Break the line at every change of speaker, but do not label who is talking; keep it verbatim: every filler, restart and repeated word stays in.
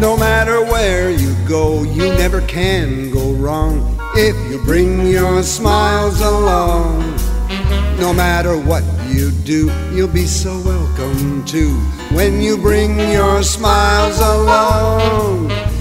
No matter where you go, you never can go wrong if you bring your smiles along. No matter what you do, you'll be so welcome too when you bring your smiles along.